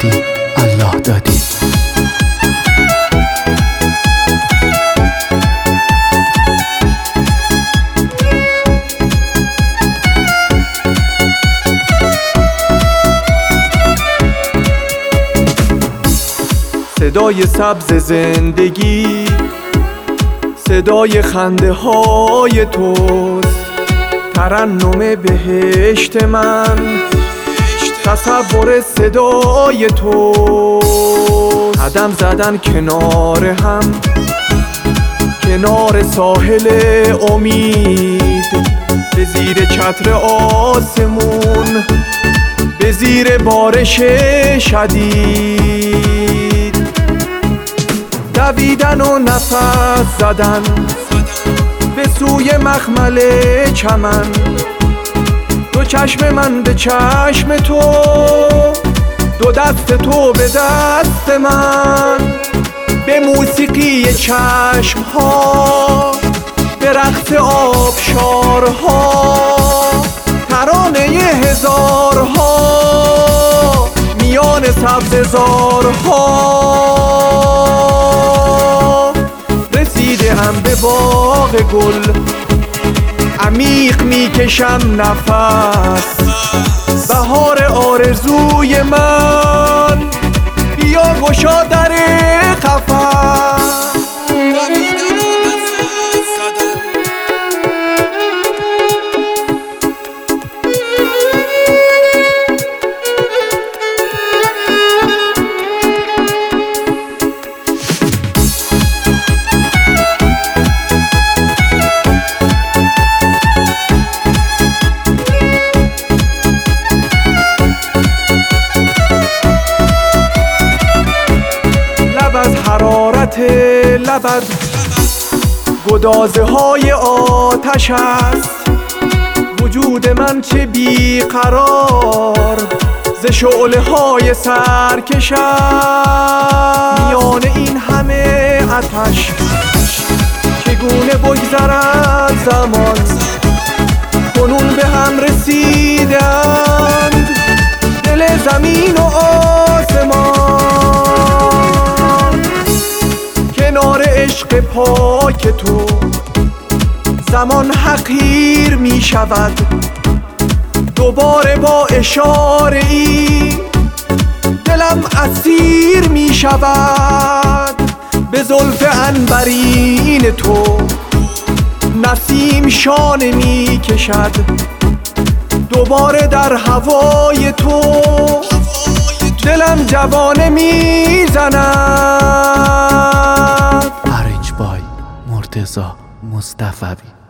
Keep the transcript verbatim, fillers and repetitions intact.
دادی الله دادی. صدای سبز زندگی صدای خنده های توست، ترنم بهشت من تصور صدای توست. قدم زدن کنار هم، کنار ساحل امید، به زیر چتر آسمون، به زیر بارش شدید، دویدن و نفس زدن به سوی مخمل چمن. دو چشم من به چشم تو، دو دست تو به دست من، به موسیقی چشم ها، به رقص آبشارها، ترانه هزارها میان سبززارها. رسیده هم به باغ گل، عمیق میکشم نفس، بهار آرزوی من، بیا گشا در قفس. حرارت لبت گدازه های آتش است، وجود من چه بیقرار ز شعله های سرکش است. میان این همه آتش چگونه بگذرد زمان، کنون به هم رسیدند دل زمین و آسمان. کنار عشق پاک تو زمان حقیر می شود، دوباره با اشاره ای دلم اسیر می شود. به زلف عنبرین تو نسیم شانه می کشد، دوباره در هوای تو دلم جوانه می زند. ارنج بای مرتضی مصطفی.